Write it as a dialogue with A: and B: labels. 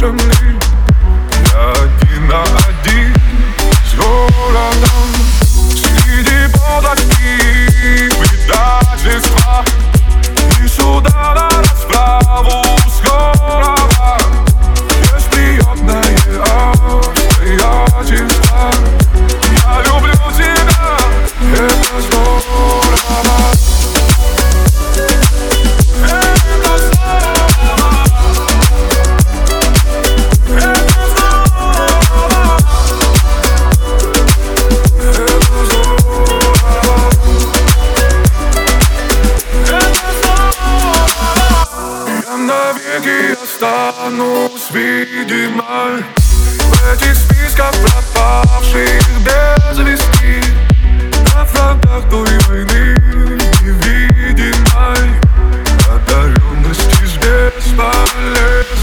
A: земли. Я один на один с городом. Среди полночи предательства и суда на расправу скорого. Бесприятное обстоятельство. Я люблю тебя, это здорово. Навеки останусь, видимо, в этих списках пропавших без вести. На фронтах той войны невидимой, одаренности с бесполезной.